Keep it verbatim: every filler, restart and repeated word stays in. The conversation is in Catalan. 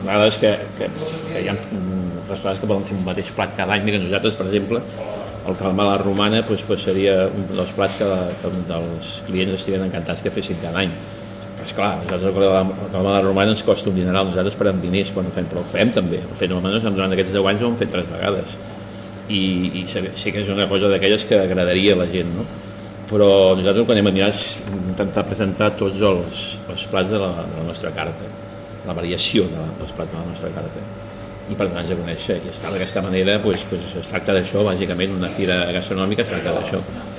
A vegades que, que, que hi ha restaurants que poden fer un mateix plat cada any. Mira, nosaltres, per exemple, el calamar a la romana doncs, doncs seria un dels plats que, que els clients estiguin encantats que fessin cada any. Però esclar, nosaltres el calamar a la romana ens costa un dineral, nosaltres perdem diners quan ho fem, però ho fem també. El fem, almenys durant aquests deu anys ho hem fet tres vegades. I, i sí que és una cosa d'aquelles que agradaria a la gent, no? Però nosaltres el que anem a mirar és intentar presentar tots els, els plats de la, de la nostra carta, la variació de, dels plats de la nostra carta, i per donar-nos a conèixer. I estar d'aquesta manera doncs, doncs es tracta d'això, bàsicament una fira gastronòmica es tracta d'això.